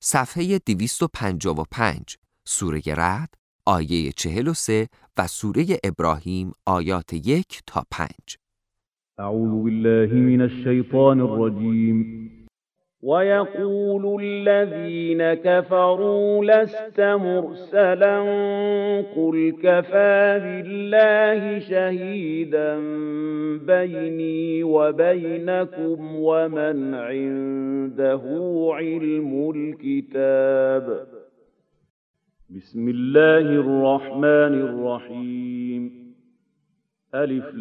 صفحه 255 سوره رعد آیه 43 و سوره ابراهیم آیات 1 تا 5. اعوذ بالله من الشیطان الرجیم. وَيَقُولُ الَّذِينَ كَفَرُوا لَسْتَ مُرْسَلًا قُلْ كَفَىٰ بِاللَّهِ شَهِيدًا بَيْنِي وَبَيْنَكُمْ وَمَنْ عِندَهُ عِلْمُ الْكِتَابِ. بسم الله الرحمن الرحيم. ألف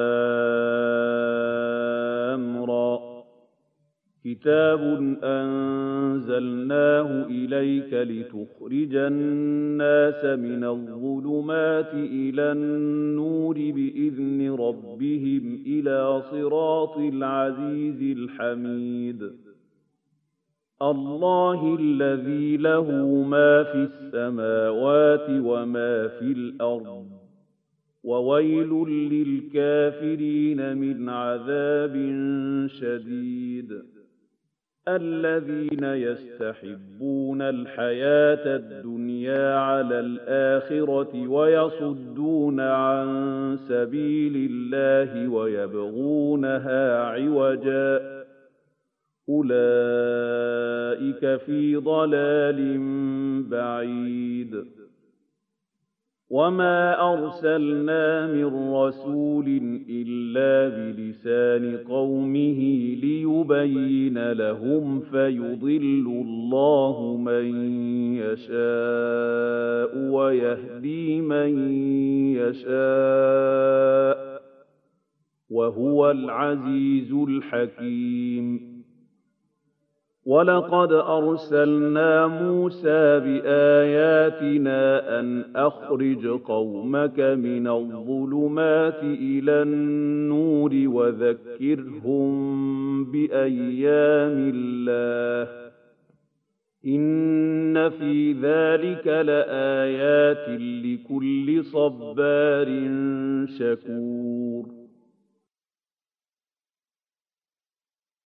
لام را. كتاب أنزلناه إليك لتخرج الناس من الظلمات إلى النور بإذن ربهم إلى صراط العزيز الحميد. الله الذي له ما في السماوات وما في الأرض وويل للكافرين من عذاب شديد. الذين يستحبون الحياة الدنيا على الآخرة ويصدون عن سبيل الله ويبغونها عوجا أولئك في ضلال بعيد. وما أرسلنا من رسول إلا بلسان قومه ليبين لهم فيضل الله من يشاء ويهدي من يشاء وهو العزيز الحكيم. ولقد أرسلنا موسى بآياتنا أن أخرج قومك من الظلمات إلى النور وذكرهم بأيام الله. إن في ذلك لآيات لكل صبار شكور.